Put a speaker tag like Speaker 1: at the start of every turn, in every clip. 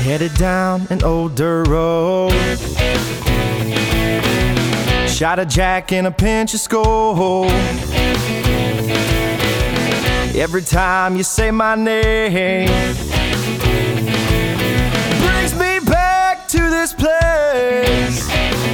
Speaker 1: Headed down an old dirt road, shot a jack in a pinch of skull. Every time you say my name brings me back to this place.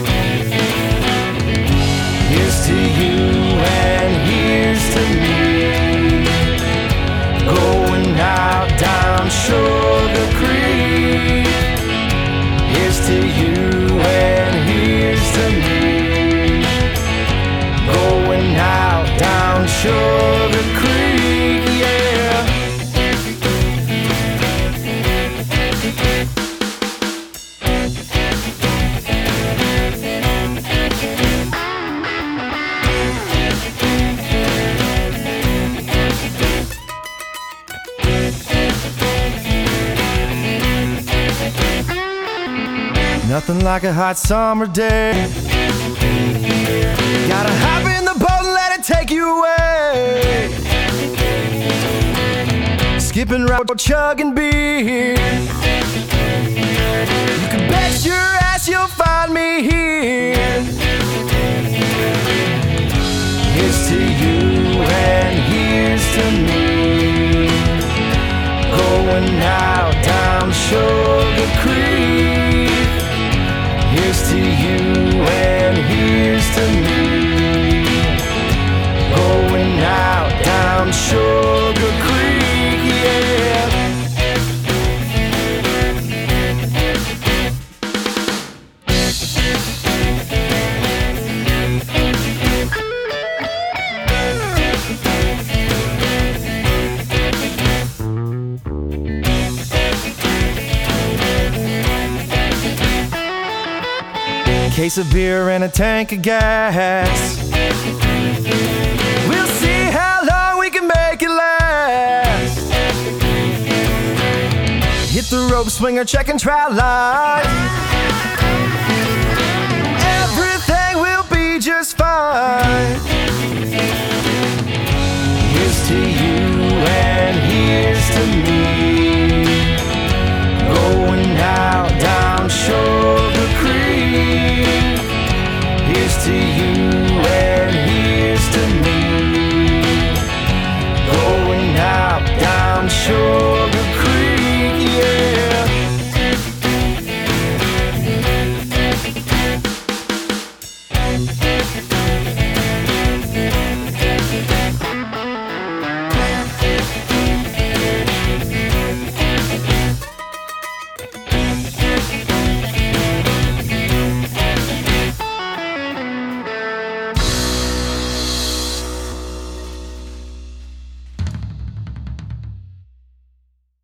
Speaker 1: Here's to you and here's to me, going out down Sugar Creek. Here's to you and here's to me, going out down Sugar Creek, yeah. Nothing like a hot summer day. Gotta hop in the boat and let it take you away. Skipping rope, chugging beer. You can bet your ass you'll find me here. Here's to you and here's to me, going out down Sugar Creek. Here's to you and here's to me, going out down Sugar Creek, yeah. Case of beer and a tank of gas. We'll see how long we can make it last. Hit the rope, swinger, check and try light. Everything will be just fine.